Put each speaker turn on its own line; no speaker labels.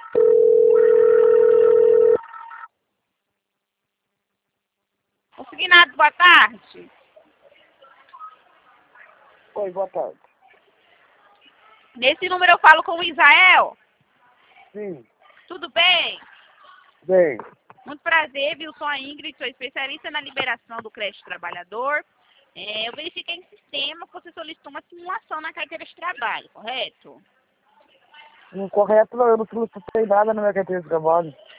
Consignado, boa tarde.
Oi, boa tarde.
Nesse número eu falo com o Israel.
Sim,
Tudo bem?
bem.
Muito prazer, viu? Sou a Ingrid, sou especialista na liberação do crédito trabalhador. Eu verifiquei em sistema que você solicitou uma simulação na carteira de trabalho, correto?
Correto, não, eu não solicitei nada na minha carteira de trabalho.